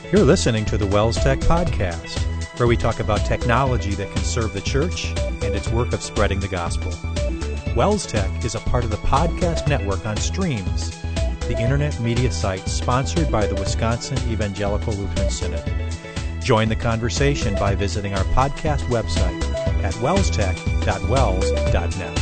You're listening to the Wells Tech Podcast, where we talk about technology that can serve the church and its work of spreading the gospel. Wells Tech is a part of the podcast network on Streams, the internet media site sponsored by the Wisconsin Evangelical Lutheran Synod. Join the conversation by visiting our podcast website at wellstech.wells.net.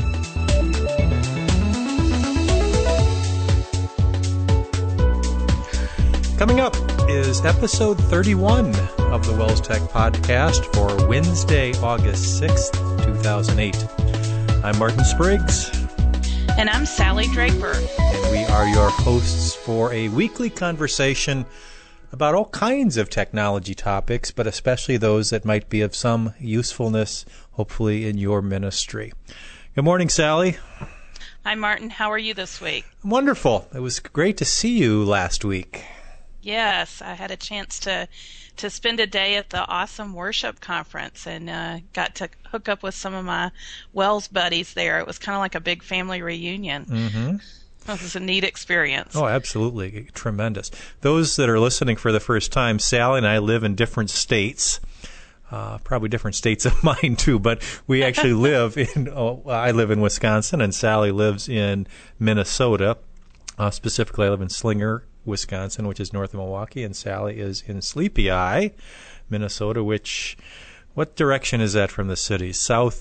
Coming up is episode 31 of the Wells Tech Podcast for Wednesday, August 6th, 2008. I'm Martin Spriggs. And I'm Sally Draper. And we are your hosts for a weekly conversation about all kinds of technology topics, but especially those that might be of some usefulness, hopefully, in your ministry. Good morning, Sally. Hi, Martin. How are you this week? Wonderful. It was great to see you last week. Yes, I had a chance to spend a day at the Awesome Worship Conference and got to hook up with some of my Wells buddies there. It was kind of like a big family reunion. Mm-hmm. It was a neat experience. Oh, absolutely. Tremendous. Those that are listening for the first time, Sally and I live in different states. Probably different states of mine, too, but we actually live in, I live in Wisconsin, and Sally lives in Minnesota. Specifically, I live in Slinger, Wisconsin, which is north of Milwaukee, and Sally is in Sleepy Eye, Minnesota, what direction is that from the city?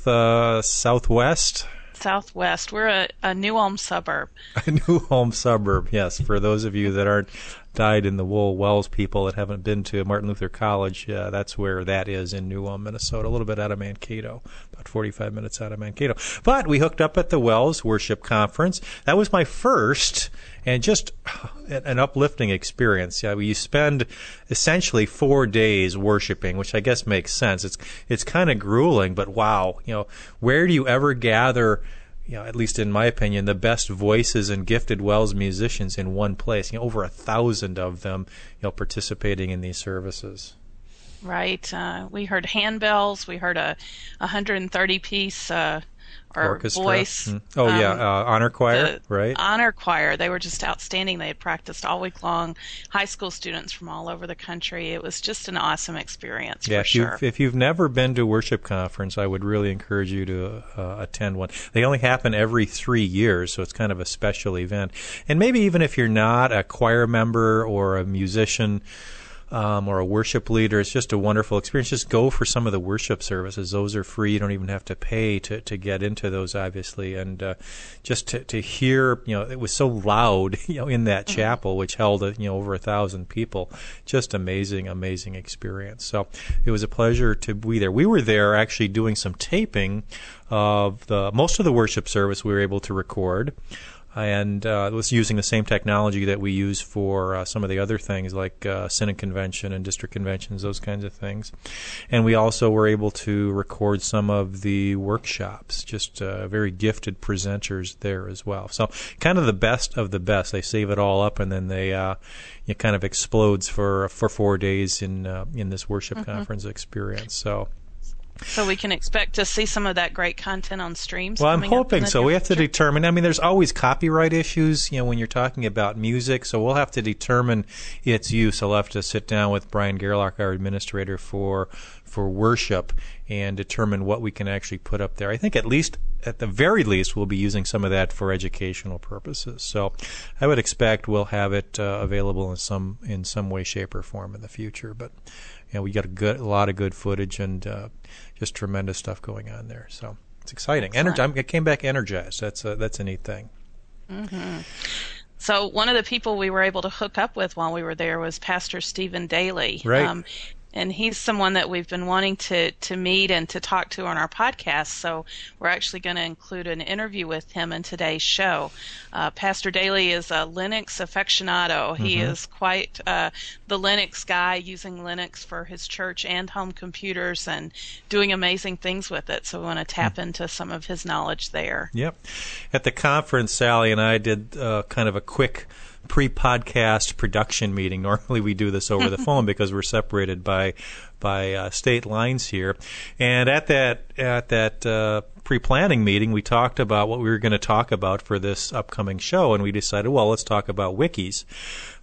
Southwest? Southwest. We're a New Ulm suburb. A New Ulm suburb, yes. For those of you that aren't dyed-in-the-wool Wells people that haven't been to Martin Luther College, that's where that is in New Ulm, Minnesota, a little bit out of Mankato, about 45 minutes out of Mankato. But we hooked up at the Wells Worship Conference. That was my first, and just an uplifting experience. Yeah, you spend essentially 4 days worshiping, which I guess makes sense. It's kind of grueling, but wow, where do you ever gather, at least in my opinion, the best voices and gifted Wells musicians in one place? Over 1,000 of them, participating in these services. Right. We heard handbells. We heard a 130-piece orchestra. Voice. Honor choir, right? Honor choir. They were just outstanding. They had practiced all week long. High school students from all over the country. It was just an awesome experience, for sure. If you've never been to a worship conference, I would really encourage you to attend one. They only happen every 3 years, so it's kind of a special event. And maybe even if you're not a choir member or a musician, or a worship leader, it's just a wonderful experience. Just go for some of the worship services. Those are free. You don't even have to pay to get into those, obviously. And just to hear, it was so loud, in that chapel, which held, over 1,000 people. Just amazing experience. So it was a pleasure to be there. We were there actually doing some taping of most of the worship service we were able to record. And it was using the same technology that we use for some of the other things like Synod Convention and district conventions, those kinds of things. And we also were able to record some of the workshops, just very gifted presenters there as well. So kind of the best of the best. They save it all up, and then they it kind of explodes for 4 days in this worship conference experience. So we can expect to see some of that great content on Streams? Well, I'm hoping so. We have to determine. There's always copyright issues, when you're talking about music, so we'll have to determine its use. I'll have to sit down with Brian Gerlach, our administrator for worship, and determine what we can actually put up there. I think at the very least, we'll be using some of that for educational purposes. So I would expect we'll have it available in some way, shape, or form in the future. But we got a lot of good footage and just tremendous stuff going on there. So it's exciting. I came back energized. That's a neat thing. Mm-hmm. So one of the people we were able to hook up with while we were there was Pastor Stephen Daly. Right. And he's someone that we've been wanting to meet and to talk to on our podcast, so we're actually going to include an interview with him in today's show. Pastor Daly is a Linux aficionado. Mm-hmm. He is quite the Linux guy, using Linux for his church and home computers and doing amazing things with it, so we want to tap into some of his knowledge there. Yep. At the conference, Sally and I did kind of a quick pre-podcast production meeting. Normally we do this over the phone because we're separated by state lines here. And at that pre-planning meeting, we talked about what we were going to talk about for this upcoming show, and we decided, well, let's talk about wikis.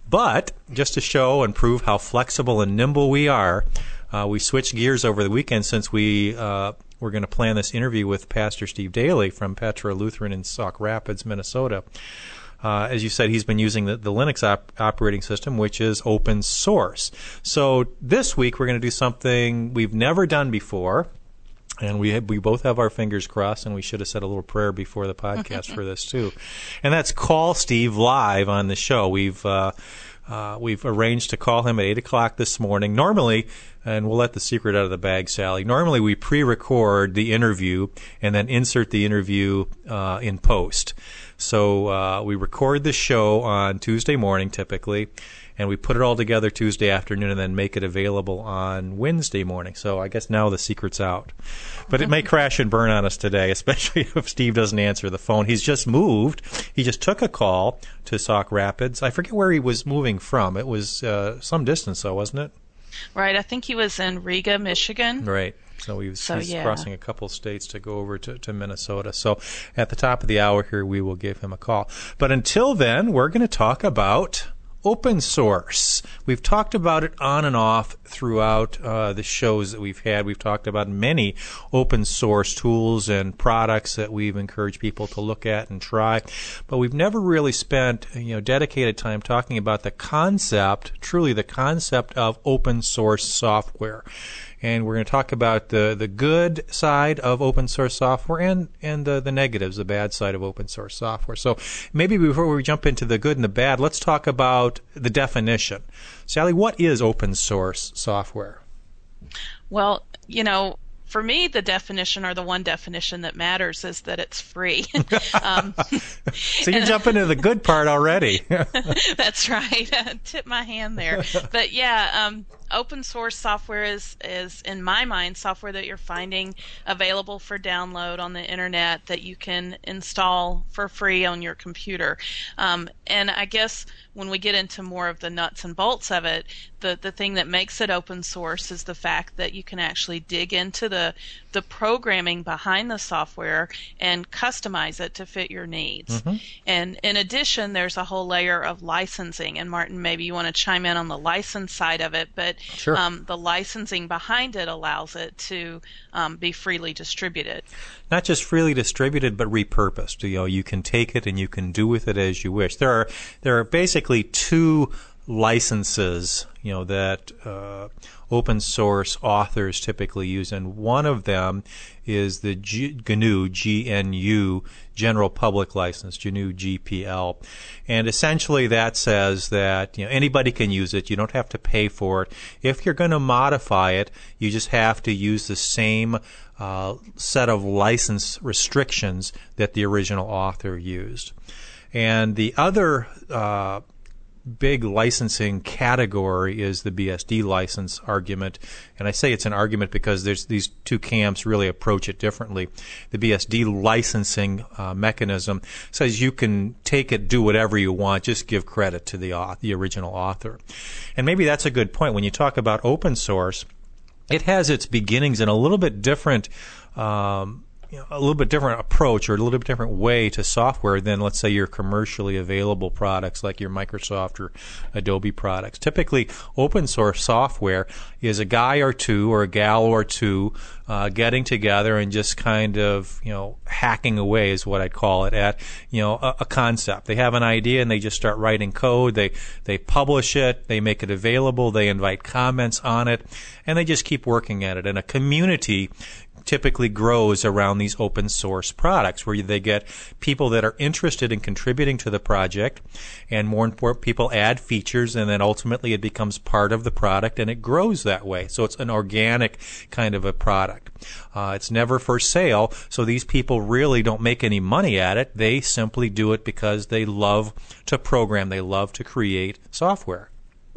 But just to show and prove how flexible and nimble we are, we switched gears over the weekend since we're going to plan this interview with Pastor Steve Daly from Petra Lutheran in Sauk Rapids, Minnesota. As you said, he's been using the Linux operating system, which is open source. So this week we're going to do something we've never done before, and we both have our fingers crossed, and we should have said a little prayer before the podcast for this too. And that's call Steve live on the show. We've arranged to call him at 8 o'clock this morning. Normally, and we'll let the secret out of the bag, Sally, normally we pre-record the interview and then insert the interview in post. So we record the show on Tuesday morning typically, and we put it all together Tuesday afternoon and then make it available on Wednesday morning. So I guess now the secret's out. But it may crash and burn on us today, especially if Steve doesn't answer the phone. He's just moved. He just took a call to Sauk Rapids. I forget where he was moving from. It was some distance, though, wasn't it? Right. I think he was in Riga, Michigan. Right. So he's crossing a couple states to go over to Minnesota. So at the top of the hour here, we will give him a call. But until then, we're going to talk about open source. We've talked about it on and off throughout the shows that we've had. We've talked about many open source tools and products that we've encouraged people to look at and try, but we've never really spent dedicated time talking about the concept, truly the concept of open source software. And we're going to talk about the good side of open source software and the negatives, the bad side of open source software. So maybe before we jump into the good and the bad, let's talk about the definition. Sally, what is open source software? Well, for me, the definition, or the one definition that matters, is that it's free. So you're jumping into the good part already. That's right. Tip my hand there. But yeah, open source software is, in my mind, software that you're finding available for download on the internet that you can install for free on your computer. And I guess when we get into more of the nuts and bolts of it, the thing that makes it open source is the fact that you can actually dig into the programming behind the software and customize it to fit your needs. Mm-hmm. And in addition, there's a whole layer of licensing. And Martin, maybe you want to chime in on the license side of it, but sure. The licensing behind it allows it to be freely distributed. Not just freely distributed, but repurposed. You can take it and you can do with it as you wish. There are basically two licenses, that open source authors typically use, and one of them is the GNU, G-N-U, General Public License, GNU GPL. And essentially that says that anybody can use it. You don't have to pay for it. If you're going to modify it, you just have to use the same set of license restrictions that the original author used. And the other big licensing category is the BSD license argument. And I say it's an argument because there's these two camps really approach it differently. The BSD licensing mechanism says you can take it, do whatever you want, just give credit to the original author. And maybe that's a good point. When you talk about open source, it has its beginnings in a little bit different approach or a little bit different way to software than, let's say, your commercially available products like your Microsoft or Adobe products. Typically, open source software is a guy or two or a gal or two getting together and just kind of, hacking away is what I'd call it at, a concept. They have an idea and they just start writing code. They publish it. They make it available. They invite comments on it, and they just keep working at it. And a community typically grows around these open source products where they get people that are interested in contributing to the project, and more important, people add features, and then ultimately it becomes part of the product and it grows that way. So it's an organic kind of a product. It's never for sale, so these people really don't make any money at it. They simply do it because they love to program. They love to create software.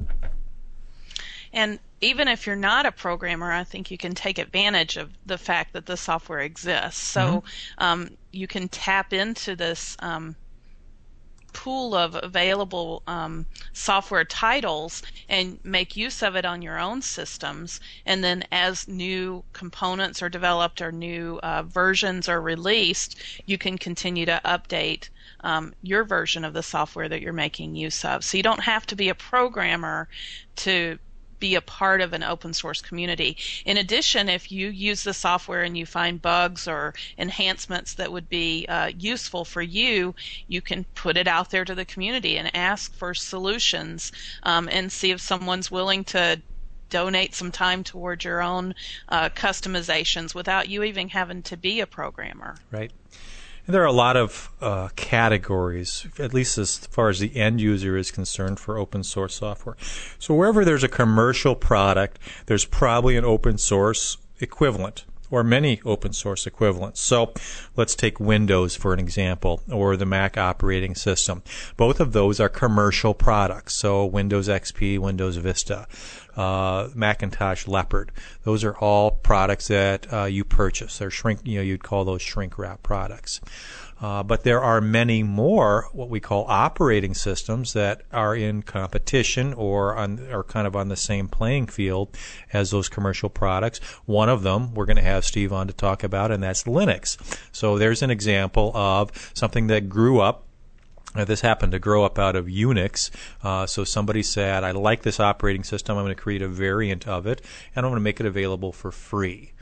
And even if you're not a programmer, I think you can take advantage of the fact that the software exists. So you can tap into this pool of available software titles and make use of it on your own systems. And then as new components are developed or new versions are released, you can continue to update your version of the software that you're making use of. So you don't have to be a programmer to be a part of an open source community. In addition, if you use the software and you find bugs or enhancements that would be useful for you, you can put it out there to the community and ask for solutions and see if someone's willing to donate some time toward your own customizations without you even having to be a programmer. Right. And there are a lot of categories, at least as far as the end user is concerned, for open source software. So wherever there's a commercial product, there's probably an open source equivalent or many open source equivalents. So let's take Windows for an example, or the Mac operating system. Both of those are commercial products. So Windows XP, Windows Vista, Macintosh Leopard. Those are all products that you purchase. They're you'd call those shrink wrap products. But there are many more what we call operating systems that are in competition or kind of on the same playing field as those commercial products. One of them we're going to have Steve on to talk about, and that's Linux. So there's an example of something that grew up. This happened to grow up out of Unix. So somebody said, I like this operating system. I'm going to create a variant of it, and I'm going to make it available for free.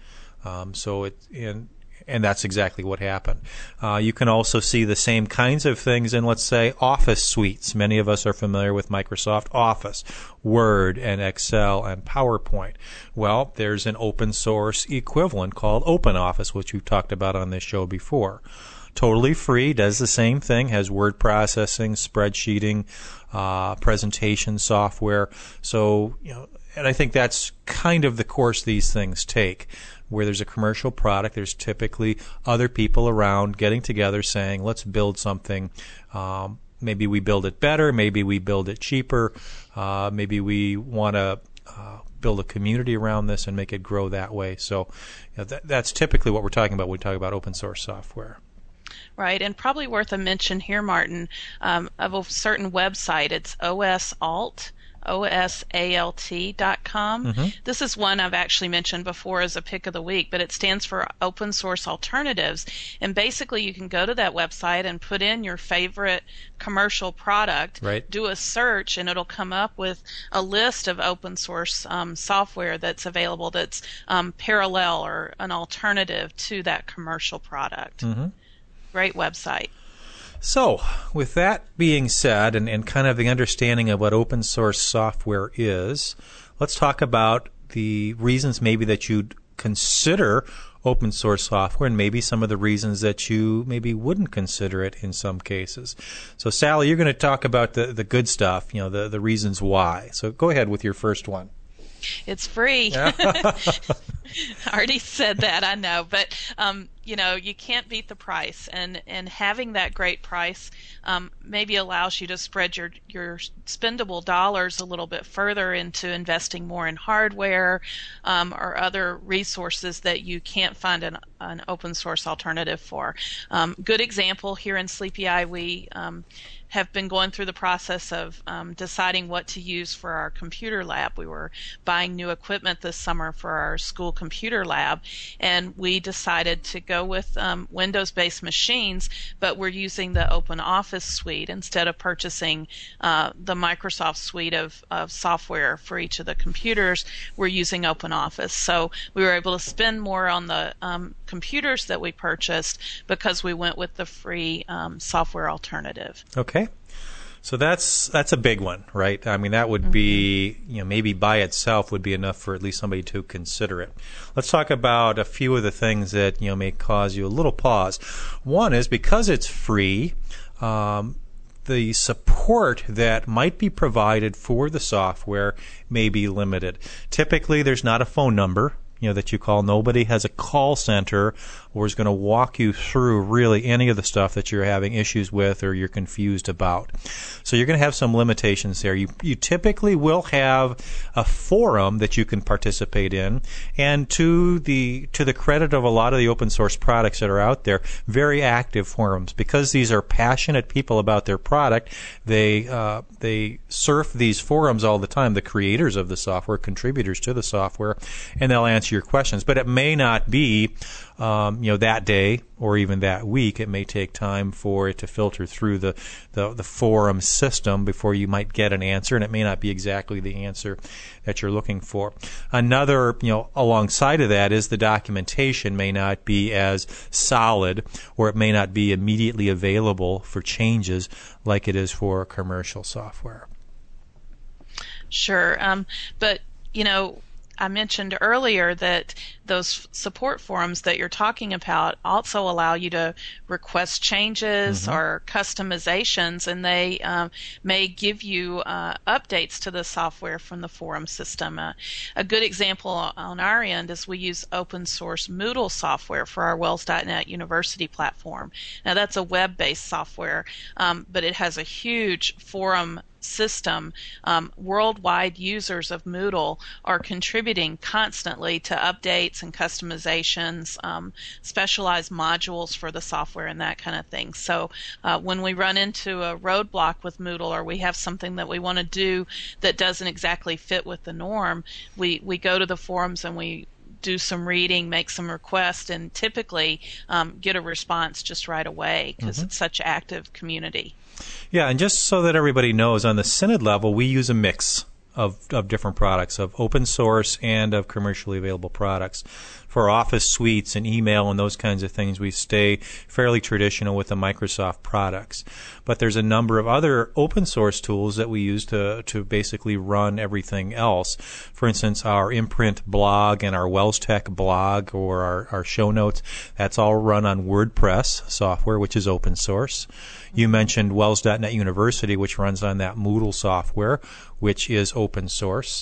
And that's exactly what happened. You can also see the same kinds of things in, let's say, Office suites. Many of us are familiar with Microsoft Office, Word, and Excel, and PowerPoint. Well, there's an open source equivalent called OpenOffice, which we've talked about on this show before. Totally free, does the same thing, has word processing, spreadsheeting, presentation software. So, and I think that's kind of the course these things take. Where there's a commercial product, there's typically other people around getting together saying, let's build something. Maybe we build it better, maybe we build it cheaper, maybe we want to build a community around this and make it grow that way. So that's typically what we're talking about when we talk about open source software. Right, and probably worth a mention here, Martin, of a certain website. It's OSAlt. OSALT.com. Mm-hmm. This is one I've actually mentioned before as a pick of the week, but it stands for Open Source Alternatives. And basically you can go to that website and put in your favorite commercial product, right. Do a search, and it'll come up with a list of open source software that's available that's parallel or an alternative to that commercial product. Mm-hmm. Great website. So, with that being said, and kind of the understanding of what open source software is, let's talk about the reasons maybe that you'd consider open source software and maybe some of the reasons that you maybe wouldn't consider it in some cases. So, Sally, you're going to talk about the good stuff, the reasons why. So go ahead with your first one. It's free. I already said that, I know, but you can't beat the price, and having that great price maybe allows you to spread your spendable dollars a little bit further into investing more in hardware or other resources that you can't find an open source alternative for. Good example here in Sleepy Eye, we have been going through the process of deciding what to use for our computer lab. We were buying new equipment this summer for our school computer lab, and we decided to go with Windows-based machines, but we're using the OpenOffice suite instead of purchasing the Microsoft suite of software for each of the computers. We're using OpenOffice. So we were able to spend more on the computers that we purchased because we went with the free software alternative. Okay. So that's a big one, right? I mean, that would be, maybe by itself would be enough for at least somebody to consider it. Let's talk about a few of the things that, may cause you a little pause. One is because it's free, the support that might be provided for the software may be limited. Typically, there's not a phone number that you call. Nobody has a call center or is going to walk you through really any of the stuff that you're having issues with or you're confused about. So you're going to have some limitations there. You typically will have a forum that you can participate in, and to the credit of a lot of the open source products that are out there, very active forums, because these are passionate people about their product. They surf these forums all the time, the creators of the software, contributors to the software, and they'll answer your questions. But it may not be that day or even that week. It may take time for it to filter through the forum system before you might get an answer, and it may not be exactly the answer that you're looking for. Another, alongside of that is the documentation may not be as solid, or it may not be immediately available for changes like it is for commercial software. Sure. But, I mentioned earlier that those support forums that you're talking about also allow you to request changes or customizations, and they may give you updates to the software from the forum system. A good example on our end is we use open source Moodle software for our Wells.net University platform. Now that's a web-based software, but it has a huge forum system. Worldwide users of Moodle are contributing constantly to updates and customizations, specialized modules for the software, and that kind of thing. So when we run into a roadblock with Moodle, or we have something that we want to do that doesn't exactly fit with the norm, we go to the forums and we do some reading, make some requests, and typically get a response just right away because it's such active community. Yeah, and just so that everybody knows, on the Synod level, we use a mix of different products, of open source and of commercially available products. For Office suites and email and those kinds of things, we stay fairly traditional with the Microsoft products. But there's a number of other open source tools that we use to basically run everything else. For instance, our Imprint blog and our Wells Tech blog, or our show notes, that's all run on WordPress software, which is open source. You mentioned Wells.net University, which runs on that Moodle software, which is open source.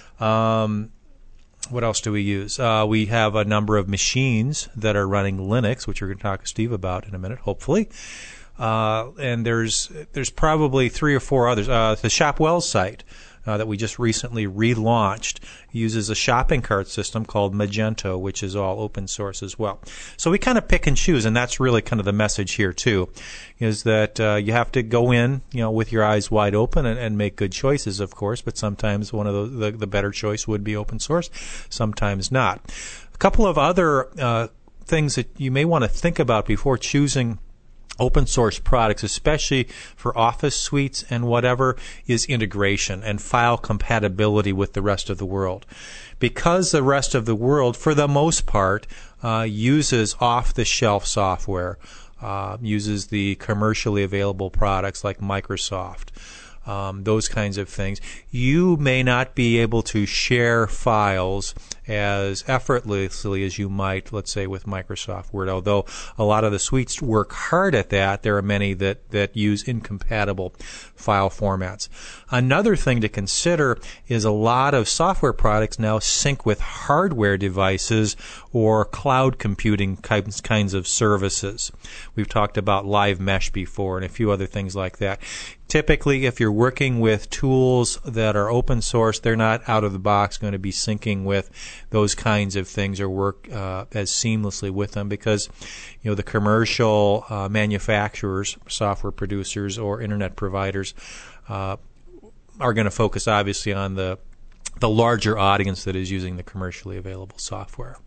What else do we use? We have a number of machines that are running Linux, which we're going to talk to Steve about in a minute, hopefully. And there's probably 3 or 4 others. The Shop Wells site that we just recently relaunched uses a shopping cart system called Magento, which is all open source as well. So we kind of pick and choose, and that's really kind of the message here too, is that you have to go in, with your eyes wide open and make good choices, of course. But sometimes one of the better choice would be open source, sometimes not. A couple of other things that you may want to think about before choosing open source products, especially for Office suites and whatever, is integration and file compatibility with the rest of the world. Because the rest of the world, for the most part, uses off-the-shelf software, uses the commercially available products like Microsoft, those kinds of things, you may not be able to share files as effortlessly as you might, let's say, with Microsoft Word. Although a lot of the suites work hard at that, there are many that use incompatible file formats. Another thing to consider is a lot of software products now sync with hardware devices or cloud computing kinds of services. We've talked about Live Mesh before and a few other things like that. Typically, if you're working with tools that are open source, they're not out of the box going to be syncing with those kinds of things or work as seamlessly with them, because the commercial manufacturers, software producers, or internet providers are going to focus obviously on the larger audience that is using the commercially available software.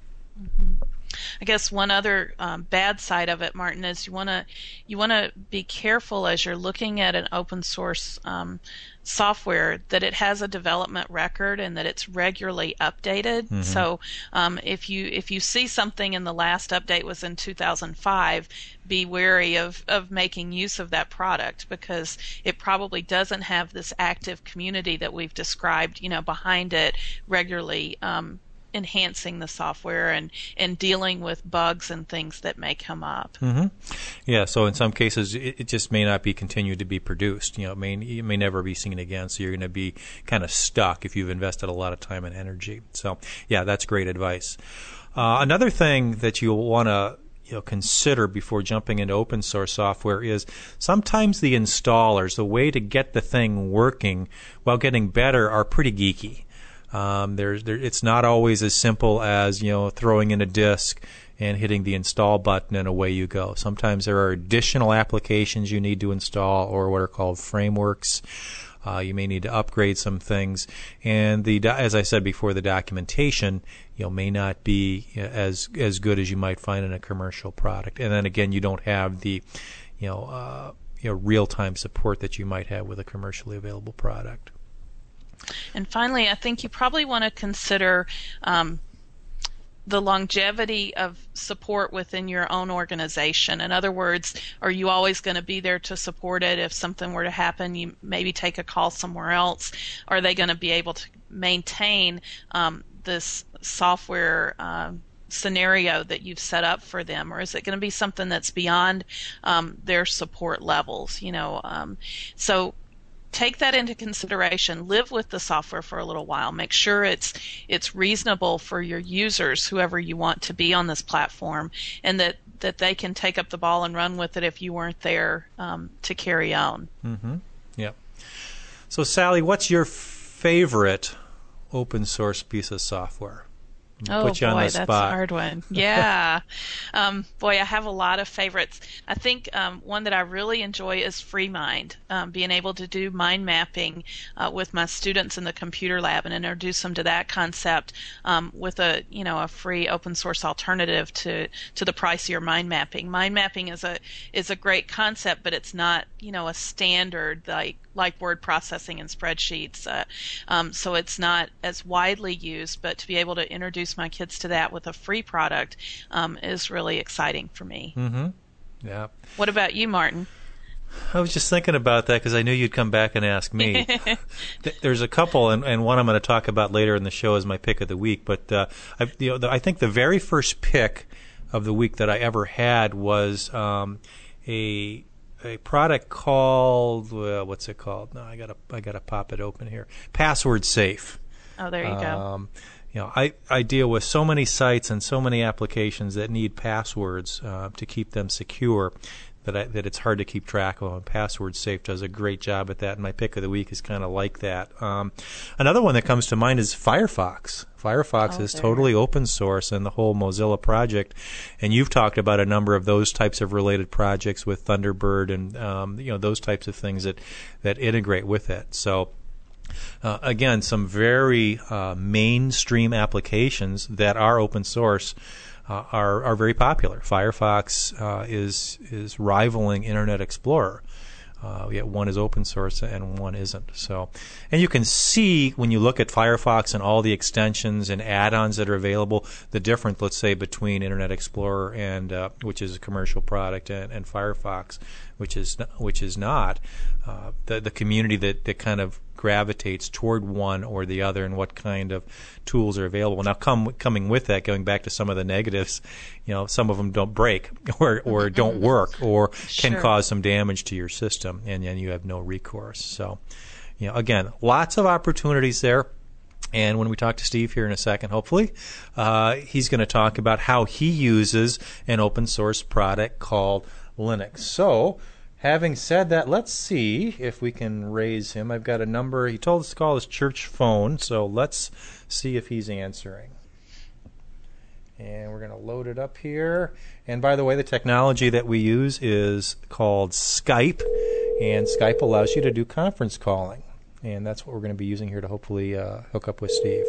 I guess one other bad side of it, Martin, is you want to be careful as you're looking at an open source software that it has a development record and that it's regularly updated. So if you see something and the last update was in 2005, be wary of making use of that product, because it probably doesn't have this active community that we've described, behind it, regularly enhancing the software and dealing with bugs and things that may come up. Mm-hmm. Yeah, so in some cases it just may not be continued to be produced. It may never be seen again, so you're going to be kind of stuck if you've invested a lot of time and energy. So yeah, that's great advice. Another thing that you'll want to consider before jumping into open source software is sometimes the installers, the way to get the thing working while getting better, are pretty geeky. It's not always as simple as throwing in a disk and hitting the install button and away you go. Sometimes there are additional applications you need to install, or what are called frameworks. You may need to upgrade some things, and as I said before, the documentation may not be as good as you might find in a commercial product. And then again, you don't have the real-time support that you might have with a commercially available product. And finally, I think you probably want to consider the longevity of support within your own organization. In other words, are you always going to be there to support it? If something were to happen, you maybe take a call somewhere else. Are they going to be able to maintain this software scenario that you've set up for them, or is it going to be something that's beyond their support levels? So take that into consideration. Live with the software for a little while. Make sure it's reasonable for your users, whoever you want to be on this platform, and that they can take up the ball and run with it if you weren't there to carry on. Mm-hmm. Yep. So Sally, what's your favorite open source piece of software? Put you on the spot. That's a hard one. Yeah. I have a lot of favorites. I think one that I really enjoy is FreeMind, being able to do mind mapping with my students in the computer lab and introduce them to that concept with a free open source alternative to the pricier mind mapping. Mind mapping is a great concept, but it's not a standard like word processing and spreadsheets. So it's not as widely used, but to be able to introduce my kids to that with a free product is really exciting for me. Mm-hmm. Yeah. What about you, Martin? I was just thinking about that because I knew you'd come back and ask me. There's a couple, and one I'm going to talk about later in the show as my pick of the week. But I think the very first pick of the week that I ever had was a product called what's it called? No, I gotta pop it open here. Password Safe. Oh, there you go. I deal with so many sites and so many applications that need passwords to keep them secure that it's hard to keep track of. And Password Safe does a great job at that, and my pick of the week is kind of like that. Another one that comes to mind is Firefox. Firefox is totally open source, and the whole Mozilla project. And you've talked about a number of those types of related projects with Thunderbird and those types of things that integrate with it. So again, some very mainstream applications that are open source are very popular. Firefox is rivaling Internet Explorer. Yet one is open source and one isn't. So, and you can see when you look at Firefox and all the extensions and add-ons that are available, the difference, let's say, between Internet Explorer and which is a commercial product and Firefox, which is not. The community that kind of gravitates toward one or the other, and what kind of tools are available. Now, coming with that, going back to some of the negatives, some of them don't break or don't work or can cause some damage to your system, and then you have no recourse. So, again, lots of opportunities there. And when we talk to Steve here in a second, hopefully, he's going to talk about how he uses an open source product called Linux. So, having said that, let's see if we can raise him. I've got a number. He told us to call his church phone, so let's see if he's answering. And we're going to load it up here. And by the way, the technology that we use is called Skype, and Skype allows you to do conference calling. And that's what we're going to be using here to hopefully hook up with Steve.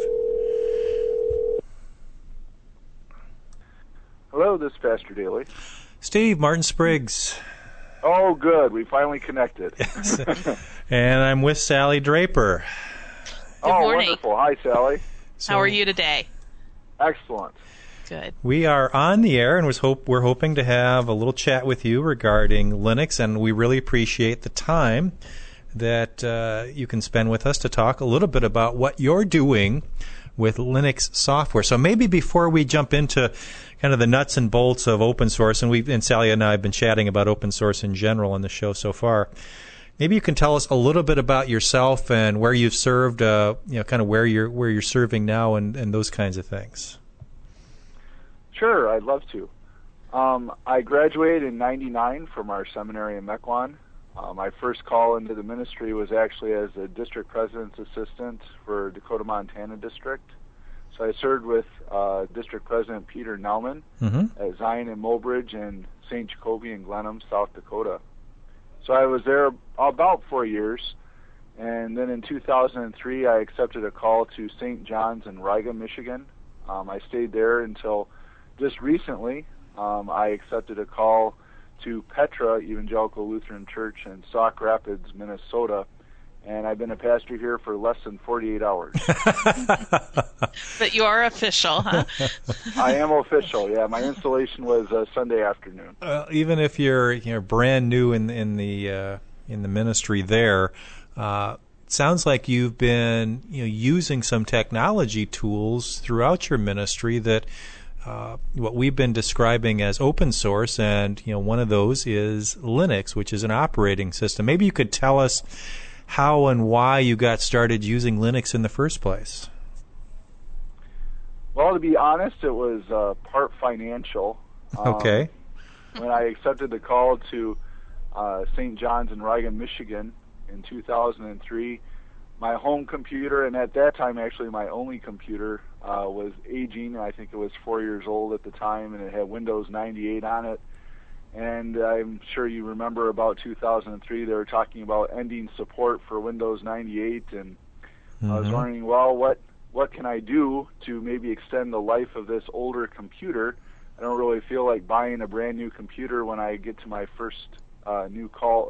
Hello, this is Pastor Daly. Steve, Martin Spriggs. Oh, good. We finally connected. And I'm with Sally Draper. Good morning. Wonderful. Hi, Sally. How are you today? Excellent. Good. We are on the air, and we're hoping to have a little chat with you regarding Linux, and we really appreciate the time that you can spend with us to talk a little bit about what you're doing with Linux software. So maybe before we jump into kind of the nuts and bolts of open source, and Sally and I have been chatting about open source in general on the show so far, maybe you can tell us a little bit about yourself and where you've served, kind of where you're serving now and those kinds of things. Sure, I'd love to. I graduated in '99 from our seminary in Mequon. My first call into the ministry was actually as a district president's assistant for Dakota, Montana district. So I served with District President Peter Nauman at Zion and Mobridge and St. Jacoby in Glenham, South Dakota. So I was there about 4 years, and then in 2003 I accepted a call to St. John's in Riga, Michigan. I stayed there until just recently. I accepted a call to Petra Evangelical Lutheran Church in Sauk Rapids, Minnesota, and I've been a pastor here for less than 48 hours. But you are official, huh? I am official, yeah. My installation was Sunday afternoon. Even if you're brand new in the ministry there, sounds like you've been using some technology tools throughout your ministry that what we've been describing as open source, and one of those is Linux, which is an operating system. Maybe you could tell us how and why you got started using Linux in the first place. Well, to be honest, it was part financial. Okay. When I accepted the call to St. John's in Riga, Michigan in 2003, my home computer, and at that time actually my only computer, was aging. I think it was 4 years old at the time, and it had Windows 98 on it. And I'm sure you remember about 2003, they were talking about ending support for Windows 98, and I was wondering, well, what can I do to maybe extend the life of this older computer? I don't really feel like buying a brand new computer when I get to my first new call.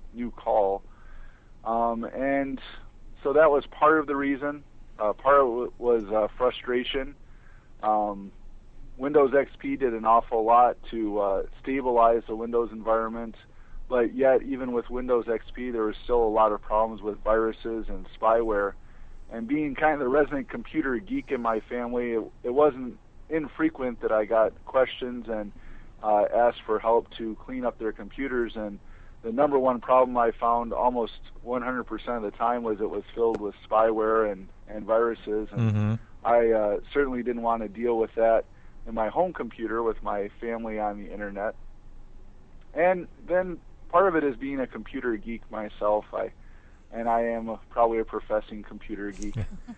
And so that was part of the reason. Part of it was frustration. Windows XP did an awful lot to stabilize the Windows environment, but yet even with Windows XP there was still a lot of problems with viruses and spyware. And being kind of the resident computer geek in my family, it wasn't infrequent that I got questions and asked for help to clean up their computers. And the number one problem I found almost 100% of the time was it was filled with spyware and viruses. And I certainly didn't want to deal with that in my home computer with my family on the internet. And then part of it is being a computer geek myself. I am probably a professing computer geek.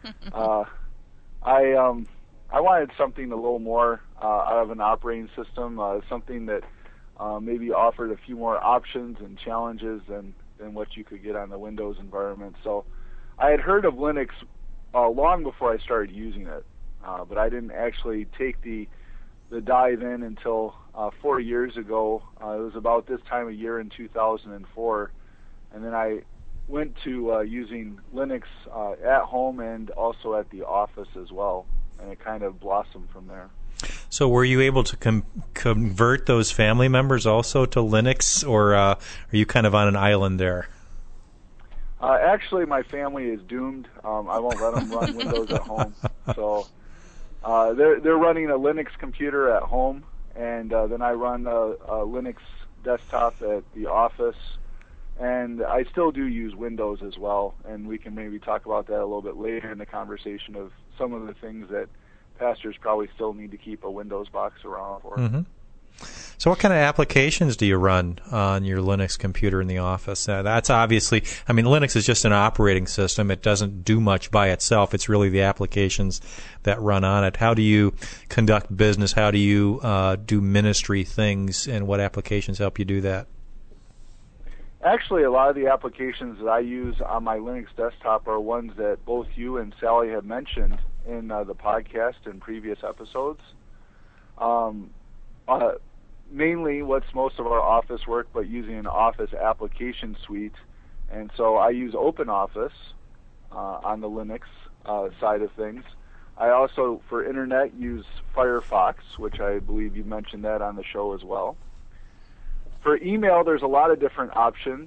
I wanted something a little more out of an operating system, something that maybe offered a few more options and challenges than what you could get on the Windows environment. So I had heard of Linux long before I started using it, but I didn't actually take the dive in until 4 years ago. It was about this time of year in 2004, and then I went to using Linux at home and also at the office as well, and it kind of blossomed from there. So were you able to convert those family members also to Linux, or are you kind of on an island there? Actually, my family is doomed. I won't let them run Windows at home. So they're running a Linux computer at home, and then I run a Linux desktop at the office. And I still do use Windows as well, and we can maybe talk about that a little bit later in the conversation of some of the things that pastors probably still need to keep a Windows box around for. So what kind of applications do you run on your Linux computer in the office? That's obviously, Linux is just an operating system. It doesn't do much by itself. It's really the applications that run on it. How do you conduct business? How do you do ministry things, and what applications help you do that? Actually, a lot of the applications that I use on my Linux desktop are ones that both you and Sally have mentioned in the podcast in previous episodes. Mainly what's most of our office work, but using an Office application suite. And so I use OpenOffice on the Linux side of things. I also, for Internet, use Firefox, which I believe you mentioned that on the show as well. For email, there's a lot of different options.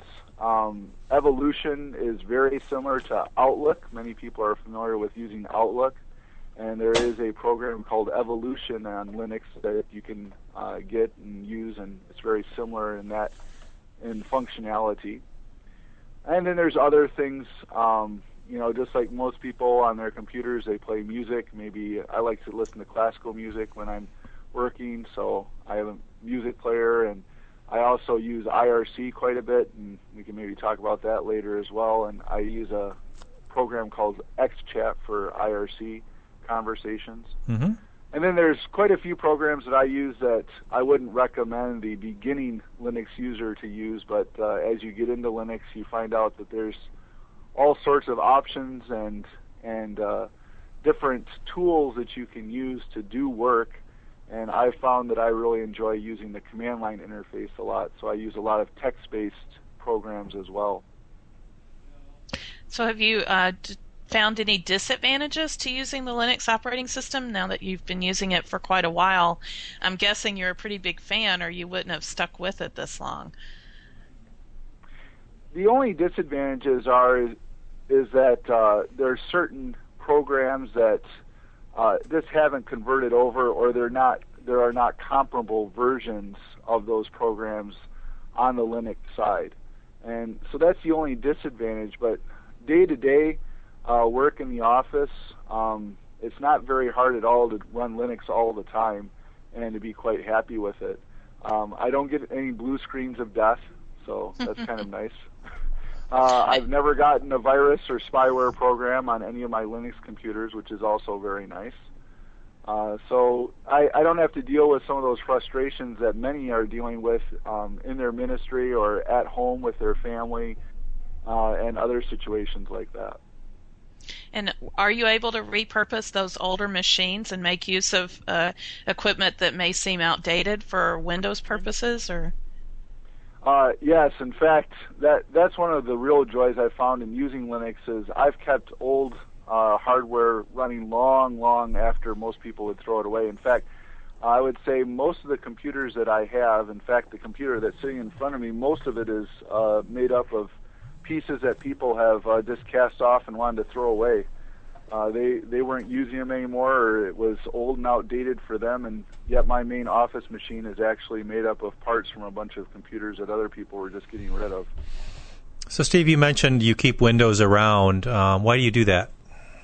Evolution is very similar to Outlook. Many people are familiar with using Outlook. and there is a program called Evolution on Linux that you can get and use, and it's very similar in functionality. And then there's other things, just like most people on their computers, they play music. Maybe I like to listen to classical music when I'm working, so I have a music player, and I also use IRC quite a bit, and we can maybe talk about that later as well. And I use a program called XChat for IRC conversations. Mm-hmm. And then there's quite a few programs that I use that I wouldn't recommend the beginning Linux user to use, but as you get into Linux, you find out that there's all sorts of options and different tools that you can use to do work. And I found that I really enjoy using the command line interface a lot, so I use a lot of text-based programs as well. So have you found any disadvantages to using the Linux operating system now that you've been using it for quite a while? I'm guessing you're a pretty big fan, or you wouldn't have stuck with it this long. The only disadvantages is that there are certain programs that just haven't converted over, or there are not comparable versions of those programs on the Linux side. And so that's the only disadvantage. But day-to-day work in the office, it's not very hard at all to run Linux all the time and to be quite happy with it. I don't get any blue screens of death, so that's kind of nice. I've never gotten a virus or spyware program on any of my Linux computers, which is also very nice. So I don't have to deal with some of those frustrations that many are dealing with in their ministry or at home with their family and other situations like that. And are you able to repurpose those older machines and make use of equipment that may seem outdated for Windows purposes, or? Yes, in fact, that's one of the real joys I've found in using Linux is I've kept old hardware running long after most people would throw it away. In fact, I would say most of the computers that I have, in fact, the computer that's sitting in front of me, most of it is made up of pieces that people have just cast off and wanted to throw away. They weren't using them anymore, or it was old and outdated for them, and yet my main office machine is actually made up of parts from a bunch of computers that other people were just getting rid of. So, Steve, you mentioned you keep Windows around. Why do you do that?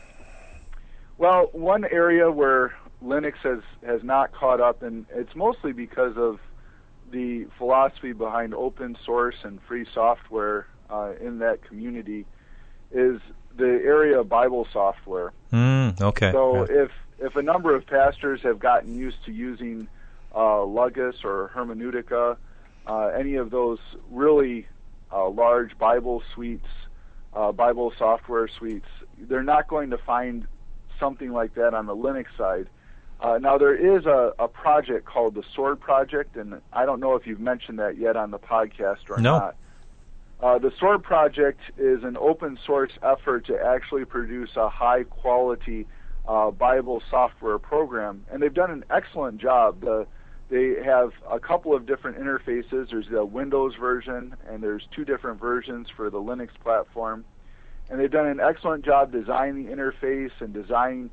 Well, one area where Linux has not caught up, and it's mostly because of the philosophy behind open source and free software in that community, is the area of Bible software. Okay. So if a number of pastors have gotten used to using Lugus or Hermeneutica, any of those really large Bible suites, Bible software suites, they're not going to find something like that on the Linux side. Now, there is a project called the Sword Project, and I don't know if you've mentioned that yet on the podcast or not. The Sword Project is an open source effort to actually produce a high quality Bible software program, and they've done an excellent job. They have a couple of different interfaces. There's the Windows version, and there's two different versions for the Linux platform. And they've done an excellent job designing the interface and designing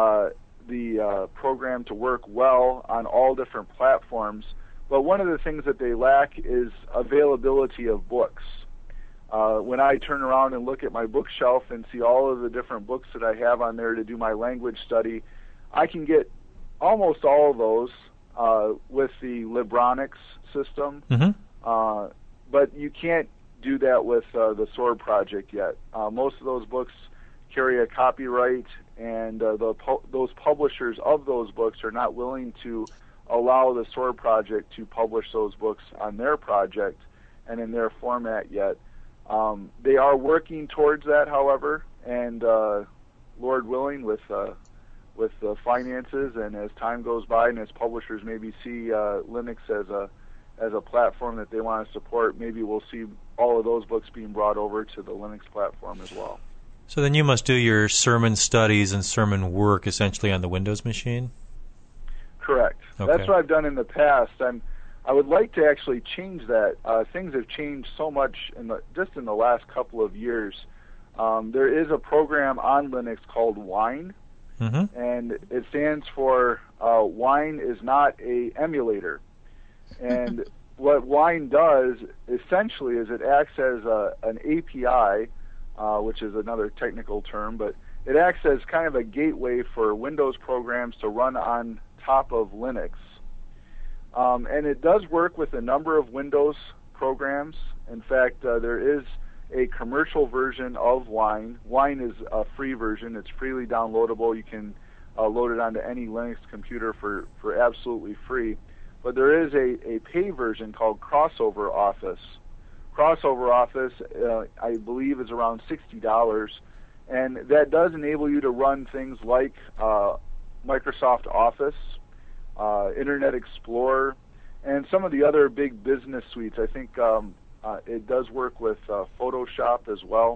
the program to work well on all different platforms. But one of the things that they lack is availability of books. When I turn around and look at my bookshelf and see all of the different books that I have on there to do my language study, I can get almost all of those with the Libronix system. Mm-hmm. But you can't do that with the Sword Project yet. Most of those books carry a copyright, and those publishers of those books are not willing to allow the Sword Project to publish those books on their project and in their format yet. They are working towards that, however, and Lord willing, with the finances and as time goes by and as publishers maybe see Linux as a platform that they want to support, maybe we'll see all of those books being brought over to the Linux platform as well. So then you must do your sermon studies and sermon work essentially on the Windows machine? Correct. Okay. That's what I've done in the past. I would like to actually change that. Things have changed so much just in the last couple of years. There is a program on Linux called Wine, and it stands for Wine is Not a Emulator. And what Wine does essentially is it acts as an API, which is another technical term, but it acts as kind of a gateway for Windows programs to run on top of Linux. And it does work with a number of Windows programs. In fact, there is a commercial version of Wine. Wine is a free version. It's freely downloadable. You can load it onto any Linux computer for absolutely free. But there is a pay version called Crossover Office. Crossover Office, I believe, is around $60, and that does enable you to run things like Microsoft Office, Internet Explorer, and some of the other big business suites. I think it does work with Photoshop as well.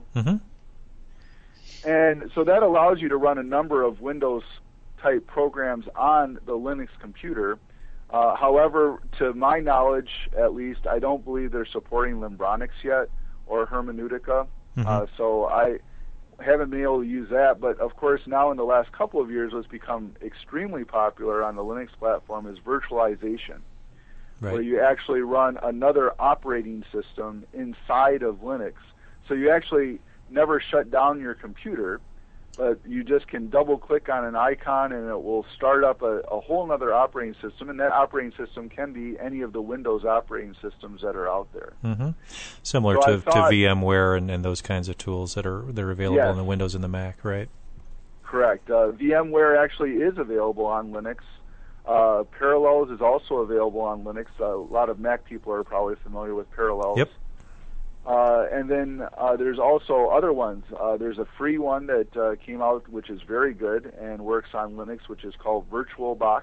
And so that allows you to run a number of Windows-type programs on the Linux computer. However, to my knowledge, at least, I don't believe they're supporting Limbronics yet or Hermeneutica. So I haven't been able to use that. But, of course, now in the last couple of years, what's become extremely popular on the Linux platform is virtualization, where you actually run another operating system inside of Linux. So you actually never shut down your computer, but you just can double-click on an icon and it will start up a whole other operating system, and that operating system can be any of the Windows operating systems that are out there. Similar to VMware and those kinds of tools that are available on the Windows and the Mac, right? Correct. VMware actually is available on Linux. Parallels is also available on Linux. A lot of Mac people are probably familiar with Parallels. Yep. And then there's also other ones. There's a free one that came out, which is very good and works on Linux, which is called VirtualBox.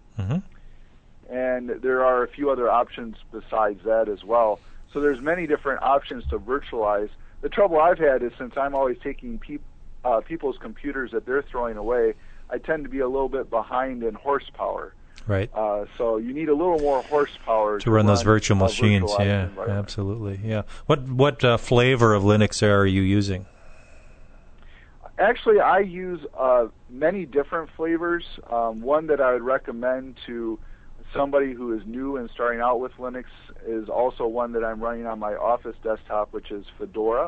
And there are a few other options besides that as well. So there's many different options to virtualize. The trouble I've had is since I'm always taking people's computers that they're throwing away, I tend to be a little bit behind in horsepower. Right. So you need a little more horsepower to run those virtual machines. Yeah, absolutely. Yeah. What flavor of Linux are you using? Actually, I use many different flavors. One that I would recommend to somebody who is new and starting out with Linux is also one that I'm running on my Office desktop, which is Fedora.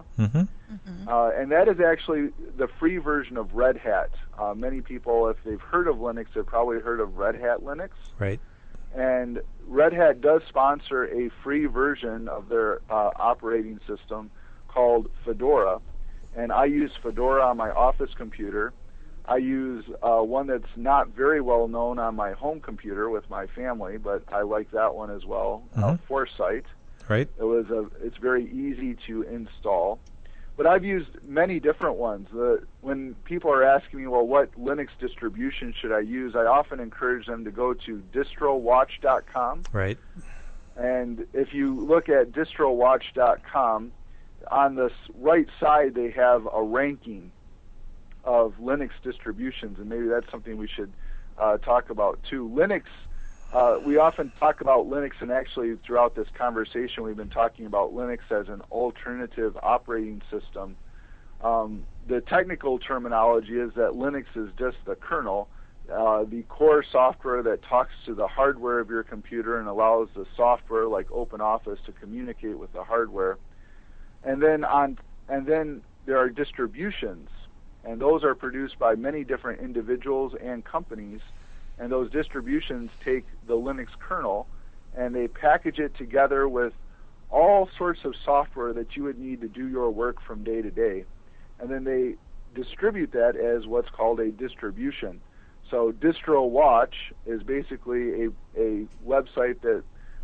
And that is actually the free version of Red Hat. Many people, if they've heard of Linux, they've probably heard of Red Hat Linux. Right. And Red Hat does sponsor a free version of their operating system called Fedora. And I use Fedora on my Office computer. I use one that's not very well known on my home computer with my family, but I like that one as well, Foresight. Right. It's very easy to install. But I've used many different ones. When people are asking me, well, what Linux distribution should I use, I often encourage them to go to distrowatch.com. Right. And if you look at distrowatch.com, on the right side they have a ranking of Linux distributions, and maybe that's something we should talk about too. Linux, we often talk about Linux, and actually throughout this conversation we've been talking about Linux as an alternative operating system. The technical terminology is that Linux is just the kernel, the core software that talks to the hardware of your computer and allows the software like OpenOffice to communicate with the hardware. And then there are distributions, and those are produced by many different individuals and companies, and those distributions take the Linux kernel and they package it together with all sorts of software that you would need to do your work from day to day, and then they distribute that as what's called a distribution. So DistroWatch is basically a website that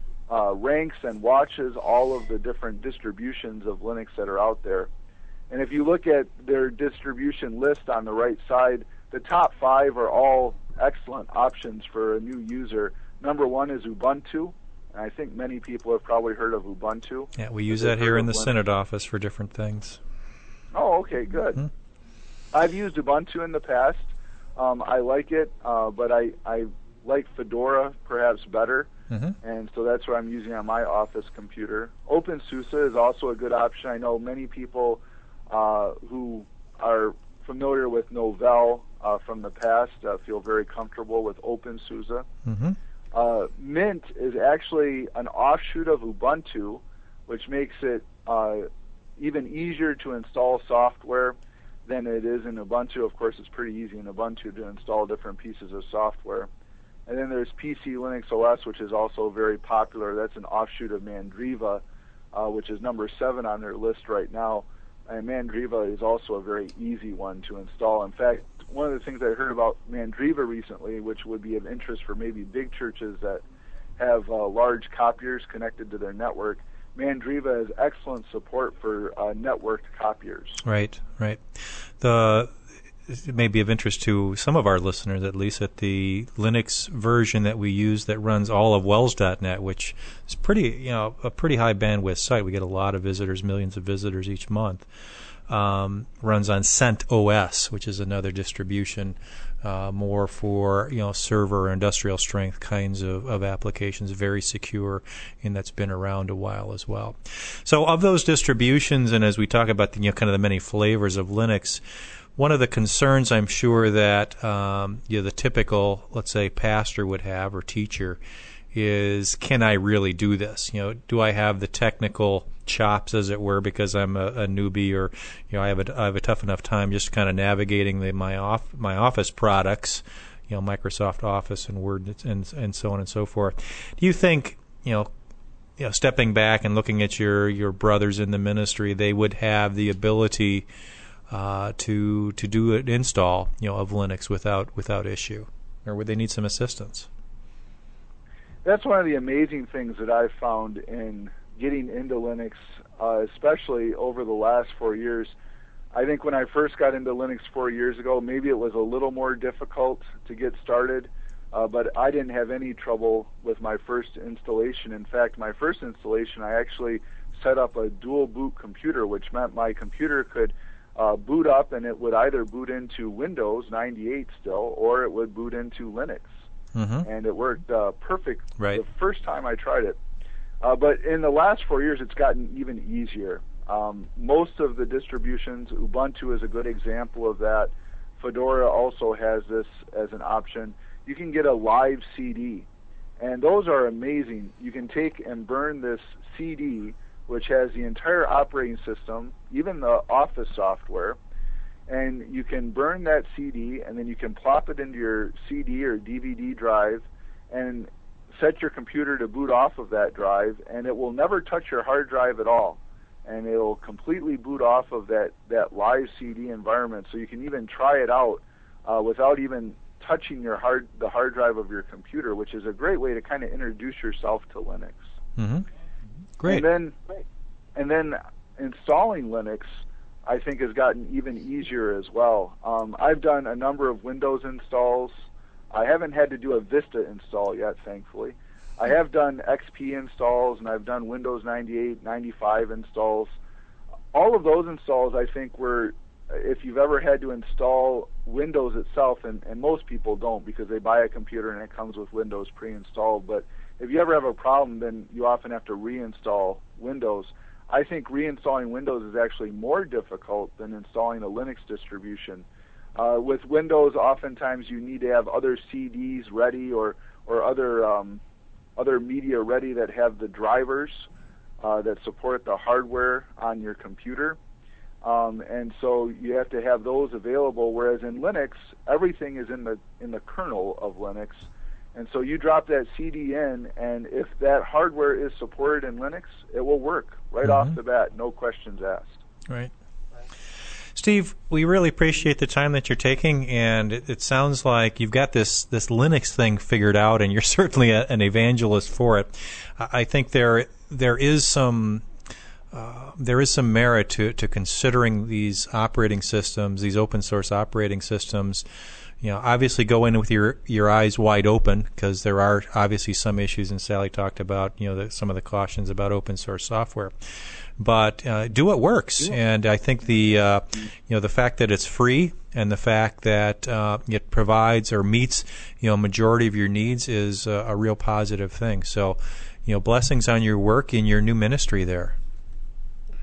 ranks and watches all of the different distributions of Linux that are out there. And if you look at their distribution list on the right side, the top 5 are all excellent options for a new user. Number 1 is Ubuntu. And I think many people have probably heard of Ubuntu. Yeah, we use that here in the Synod office for different things. Oh, okay, good. I've used Ubuntu in the past. I like it, but I like Fedora perhaps better. And so that's what I'm using on my Office computer. OpenSUSE is also a good option. I know many people who are familiar with Novell from the past, feel very comfortable with OpenSUSE. Mm-hmm. Mint is actually an offshoot of Ubuntu, which makes it even easier to install software than it is in Ubuntu. Of course, it's pretty easy in Ubuntu to install different pieces of software. And then there's PC Linux OS, which is also very popular. That's an offshoot of Mandriva, which is number 7 on their list right now. And Mandriva is also a very easy one to install. In fact, one of the things I heard about Mandriva recently, which would be of interest for maybe big churches that have large copiers connected to their network, Mandriva has excellent support for networked copiers. Right. It may be of interest to some of our listeners, at least, that the Linux version that we use that runs all of Wells.net, which is a pretty high bandwidth site. We get a lot of visitors, millions of visitors each month. Runs on CentOS, which is another distribution more for server or industrial strength kinds of applications, very secure, and that's been around a while as well. So of those distributions, and as we talk about kind of the many flavors of Linux, one of the concerns I'm sure that the typical, let's say, pastor would have or teacher is, can I really do this? Do I have the technical chops, as it were, because I'm a newbie, or I have a tough enough time just kind of navigating my Office products, Microsoft Office and Word and so on and so forth. Do you think stepping back and looking at your brothers in the ministry, they would have the ability to do an install of Linux without issue, or would they need some assistance? That's one of the amazing things that I've found in getting into Linux, especially over the last 4 years. I think when I first got into Linux 4 years ago, maybe it was a little more difficult to get started, but I didn't have any trouble with my first installation. In fact, my first installation, I actually set up a dual boot computer, which meant my computer could boot up, and it would either boot into Windows 98 still, or it would boot into Linux. Mm-hmm. And it worked perfect the first time I tried it. But in the last 4 years, it's gotten even easier. Most of the distributions, Ubuntu is a good example of that. Fedora also has this as an option. You can get a live CD, and those are amazing. You can take and burn this CD, which has the entire operating system, even the Office software, and you can burn that CD, and then you can plop it into your CD or DVD drive and set your computer to boot off of that drive, and it will never touch your hard drive at all. And it'll completely boot off of that live CD environment, so you can even try it out without even touching the hard drive of your computer, which is a great way to kind of introduce yourself to Linux. Mm-hmm. Great. And then installing Linux, I think, has gotten even easier as well. I've done a number of Windows installs. I haven't had to do a Vista install yet, thankfully. I have done XP installs, and I've done Windows 98, 95 installs. All of those installs, I think, were, if you've ever had to install Windows itself, and most people don't because they buy a computer and it comes with Windows pre-installed, but if you ever have a problem, then you often have to reinstall Windows. I think reinstalling Windows is actually more difficult than installing a Linux distribution. With Windows, oftentimes you need to have other CDs ready or other media ready that have the drivers that support the hardware on your computer. And so you have to have those available, whereas in Linux, everything is in the kernel of Linux. And so you drop that CD in, and if that hardware is supported in Linux, it will work right off the bat, no questions asked. Right. Steve, we really appreciate the time that you're taking, and it sounds like you've got this Linux thing figured out, and you're certainly an evangelist for it. I think there is some merit to considering these operating systems, these open source operating systems. Obviously go in with your eyes wide open, because there are obviously some issues, and Sally talked about some of the cautions about open source software. But do what works, and I think the fact that it's free and the fact that it provides or meets majority of your needs is a real positive thing. So blessings on your work in your new ministry there.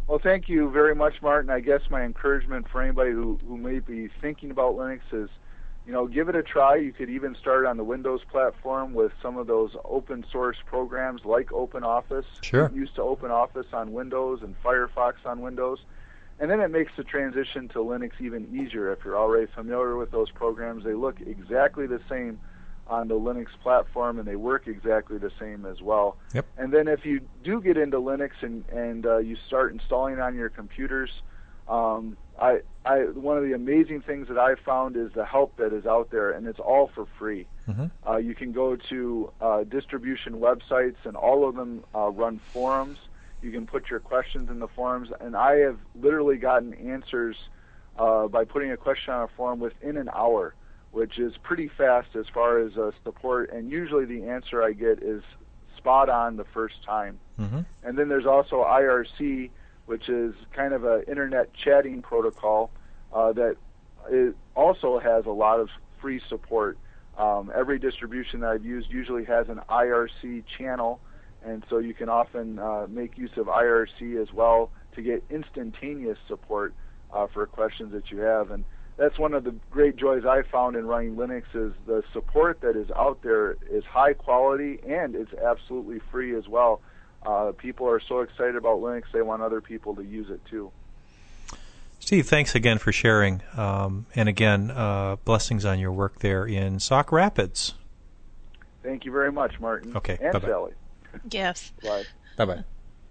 Well, thank you very much, Martin. I guess my encouragement for anybody who may be thinking about Linux is, give it a try. You could even start on the Windows platform with some of those open source programs like OpenOffice. Sure. Get used to OpenOffice on Windows and Firefox on Windows. And then it makes the transition to Linux even easier. If you're already familiar with those programs, they look exactly the same on the Linux platform, and they work exactly the same as well. Yep. And then if you do get into Linux and you start installing on your computers, one of the amazing things that I've found is the help that is out there, and it's all for free. Mm-hmm. You can go to distribution websites, and all of them run forums. You can put your questions in the forums, and I have literally gotten answers by putting a question on a forum within an hour, which is pretty fast as far as support, and usually the answer I get is spot on the first time. Mm-hmm. And then there's also IRC, which is kind of an internet chatting protocol that it also has a lot of free support. Every distribution that I've used usually has an IRC channel, and so you can often make use of IRC as well to get instantaneous support for questions that you have. And that's one of the great joys I found in running Linux is the support that is out there is high quality, and it's absolutely free as well. People are so excited about Linux, they want other people to use it too. Steve, thanks again for sharing. And again, blessings on your work there in Sauk Rapids. Thank you very much, Martin. Okay, and bye-bye. Sally. Yes. Bye. Bye-bye.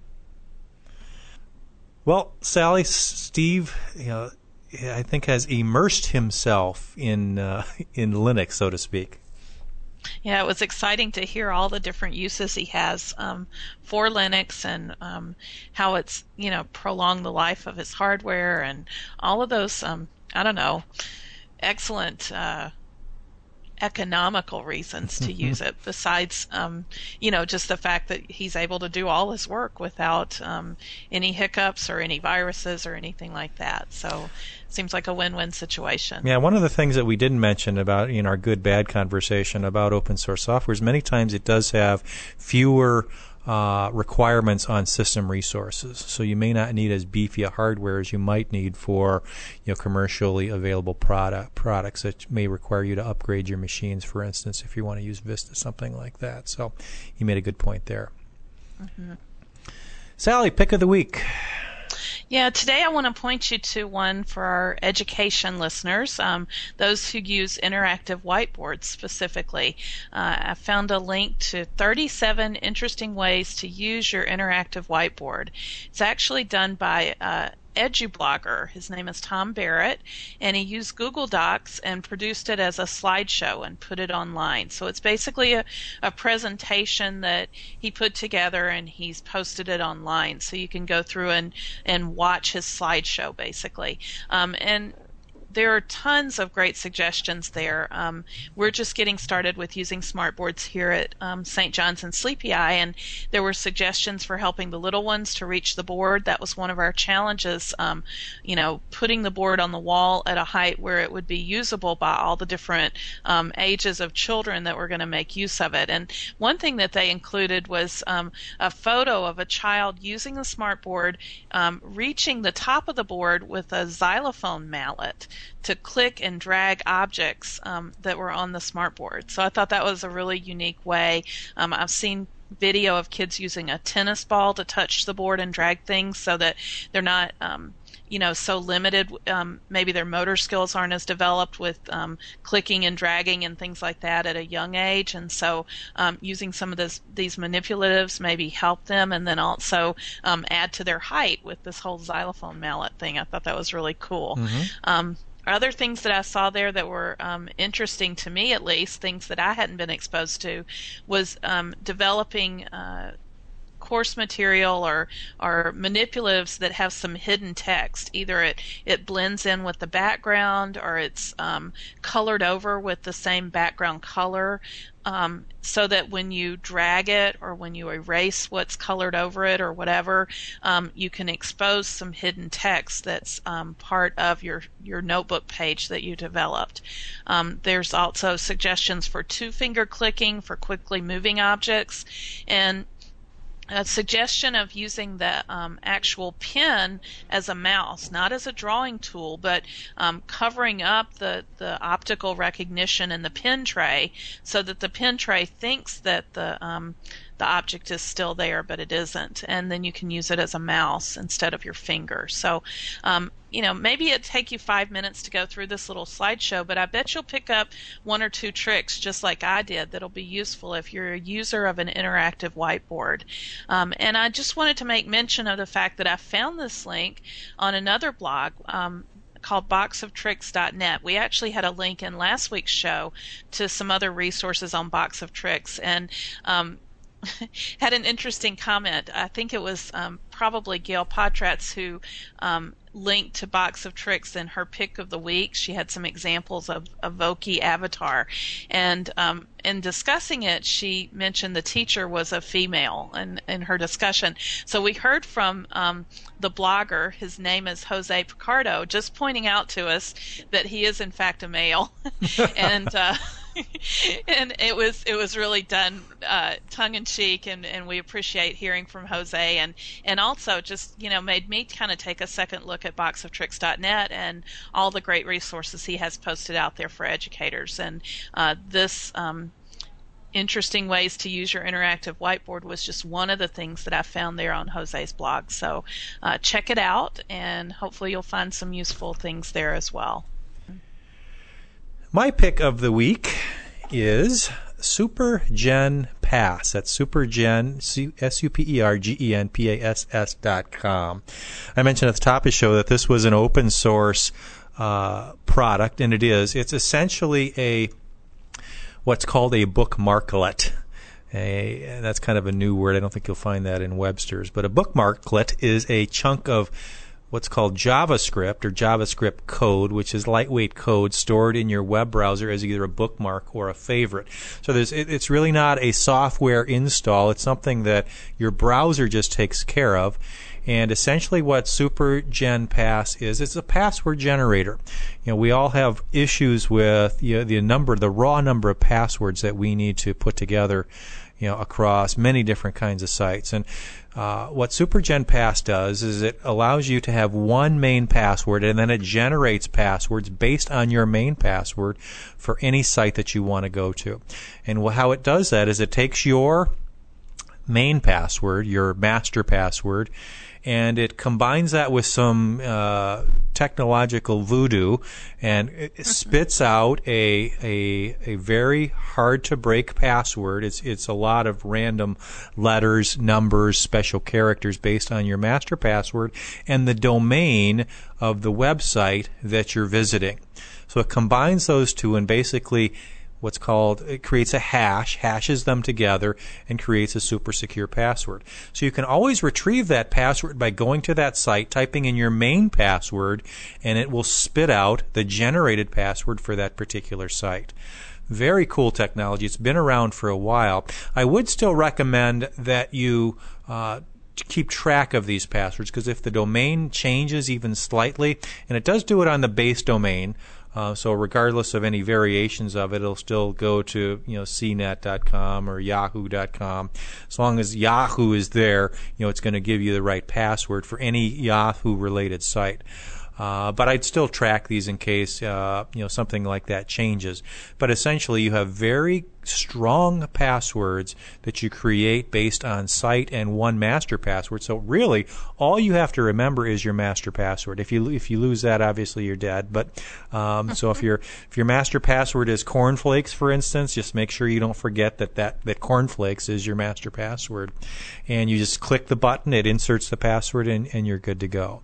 Well, Sally, Steve, I think has immersed himself in Linux, so to speak. Yeah, it was exciting to hear all the different uses he has for Linux and how it's prolonged the life of his hardware and all of those excellent economical reasons to use it, besides just the fact that he's able to do all his work without any hiccups or any viruses or anything like that. So it seems like a win-win situation. Yeah, one of the things that we didn't mention about in our good-bad conversation about open source software is many times it does have fewer requirements on system resources. So you may not need as beefy a hardware as you might need for commercially available products that may require you to upgrade your machines, for instance, if you want to use Vista, something like that. So you made a good point there. Mm-hmm. Sally, pick of the week. Yeah, today I want to point you to one for our education listeners, those who use interactive whiteboards specifically. I found a link to 37 interesting ways to use your interactive whiteboard. It's actually done by EduBlogger. His name is Tom Barrett, and he used Google Docs and produced it as a slideshow and put it online. So it's basically a presentation that he put together, and he's posted it online. So you can go through and watch his slideshow, basically. And there are tons of great suggestions there. We're just getting started with using smartboards here at St. John's and Sleepy Eye, and there were suggestions for helping the little ones to reach the board. That was one of our challenges, putting the board on the wall at a height where it would be usable by all the different ages of children that were going to make use of it. And one thing that they included was a photo of a child using the smartboard, reaching the top of the board with a xylophone mallet to click and drag objects that were on the smartboard. So I thought that was a really unique way. I've seen video of kids using a tennis ball to touch the board and drag things so that they're not so limited. Maybe their motor skills aren't as developed with clicking and dragging and things like that at a young age. And so using some of these manipulatives maybe help them, and then also add to their height with this whole xylophone mallet thing. I thought that was really cool. Mm-hmm. Other things that I saw there that were interesting to me, at least, things that I hadn't been exposed to, was developing course material or manipulatives that have some hidden text. Either it blends in with the background, or it's colored over with the same background color, so that when you drag it or when you erase what's colored over it or whatever, you can expose some hidden text that's part of your notebook page that you developed. There's also suggestions for two-finger clicking for quickly moving objects, and a suggestion of using the actual pen as a mouse, not as a drawing tool, but covering up the optical recognition in the pen tray so that the pen tray thinks that the object is still there, but it isn't, and then you can use it as a mouse instead of your finger. So, maybe it'd take you 5 minutes to go through this little slideshow, but I bet you'll pick up 1 or 2 tricks, just like I did, that'll be useful if you're a user of an interactive whiteboard. And I just wanted to make mention of the fact that I found this link on another blog called boxoftricks.net. We actually had a link in last week's show to some other resources on Box of Tricks, and had an interesting comment. I think it was probably Gail Potratz who linked to Box of Tricks in her pick of the week. She had some examples of Voki Avatar, and in discussing it, she mentioned the teacher was a female in her discussion. So we heard from the blogger, his name is Jose Picardo, just pointing out to us that he is in fact a male, and and it was really done tongue in cheek, and we appreciate hearing from Jose, and also just made me kind of take a second look at boxoftricks.net and all the great resources he has posted out there for educators, and this interesting ways to use your interactive whiteboard was just one of the things that I found there on Jose's blog. So check it out, and hopefully you'll find some useful things there as well. My pick of the week is SuperGen Pass. That's SuperGen, SuperGenPass.com. I mentioned at the top of the show that this was an open source product, and it is. It's essentially what's called a bookmarklet. That's kind of a new word. I don't think you'll find that in Webster's. But a bookmarklet is a chunk of what's called JavaScript or JavaScript code, which is lightweight code stored in your web browser as either a bookmark or a favorite. So it's really not a software install. It's something that your browser just takes care of. And essentially what SuperGen Pass is, it's a password generator. We all have issues with the raw number of passwords that we need to put together across many different kinds of sites. And what SuperGen Pass does is it allows you to have one main password, and then it generates passwords based on your main password for any site that you want to go to. And how it does that is it takes your main password, your master password, and it combines that with some technological voodoo, and it spits out a very hard to break password. It's a lot of random letters, numbers, special characters based on your master password and the domain of the website that you're visiting. So it combines those two and basically it creates a hashes them together, and creates a super secure password. So you can always retrieve that password by going to that site, typing in your main password, and it will spit out the generated password for that particular site. Very cool technology. It's been around for a while. I would still recommend that you keep track of these passwords, because if the domain changes even slightly, and it does do it on the base domain, so regardless of any variations of it, it'll still go to cnet.com or yahoo.com. As long as Yahoo is there, it's going to give you the right password for any Yahoo-related site. But I'd still track these in case something like that changes. But essentially, you have very strong passwords that you create based on site and one master password. So really, all you have to remember is your master password. If you lose that, obviously you're dead. But so if your master password is cornflakes, for instance, just make sure you don't forget that cornflakes is your master password, and you just click the button, it inserts the password, and you're good to go.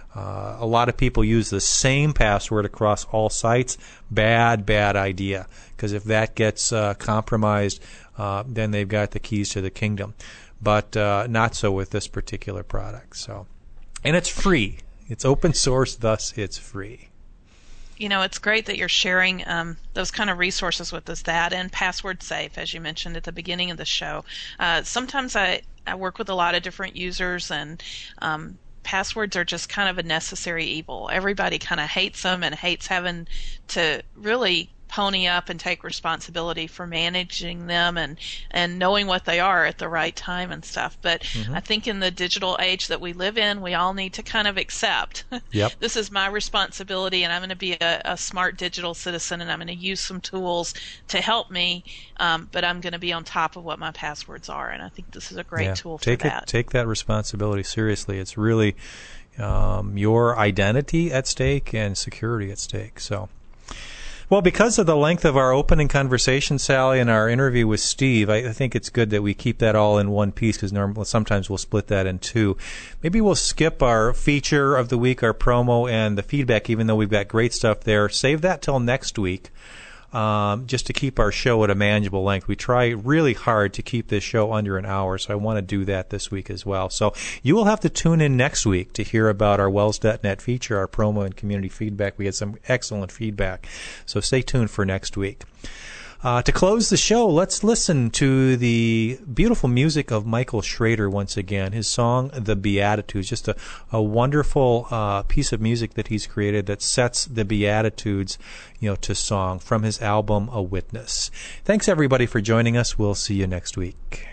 A lot of people use the same password across all sites. Bad idea, because if that gets compromised, then they've got the keys to the kingdom. But not so with this particular product. So, and it's free. It's open source, thus it's free. It's great that you're sharing those kind of resources with us, that and password safe, as you mentioned at the beginning of the show. Sometimes I work with a lot of different users, and passwords are just kind of a necessary evil. Everybody kind of hates them and hates having to really pony up and take responsibility for managing them and knowing what they are at the right time and stuff. But I think in the digital age that we live in, we all need to kind of accept this is my responsibility, and I'm going to be a smart digital citizen, and I'm going to use some tools to help me, but I'm going to be on top of what my passwords are, and I think this is a great tool for that. Take that responsibility seriously. It's really your identity at stake and security at stake. So, well, because of the length of our opening conversation, Sally, and our interview with Steve, I think it's good that we keep that all in one piece, because sometimes we'll split that in two. Maybe we'll skip our feature of the week, our promo, and the feedback, even though we've got great stuff there. Save that till next week. Just to keep our show at a manageable length. We try really hard to keep this show under an hour, so I want to do that this week as well. So you will have to tune in next week to hear about our Wells.net feature, our promo and community feedback. We had some excellent feedback, so stay tuned for next week. To close the show, let's listen to the beautiful music of Michael Schrader once again. His song, The Beatitudes, just a wonderful piece of music that he's created that sets the Beatitudes, to song from his album, A Witness. Thanks, everybody, for joining us. We'll see you next week.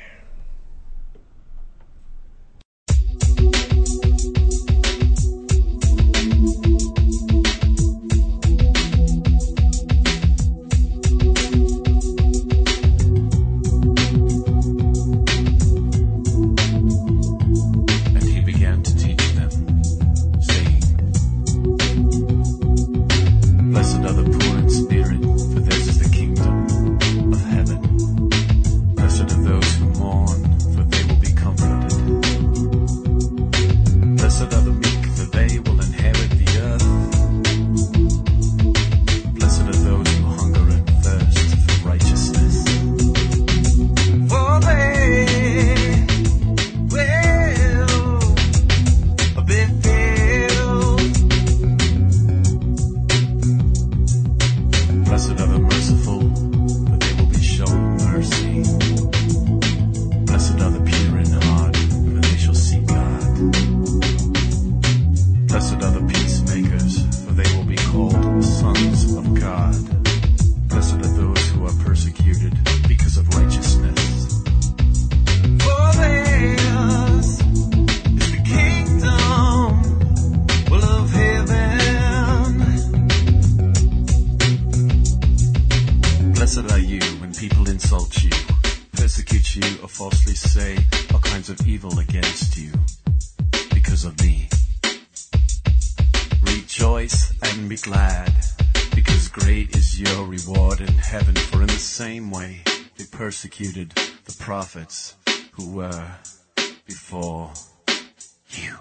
Persecuted the prophets who were before you.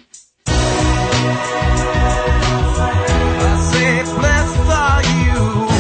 I say, blessed are you.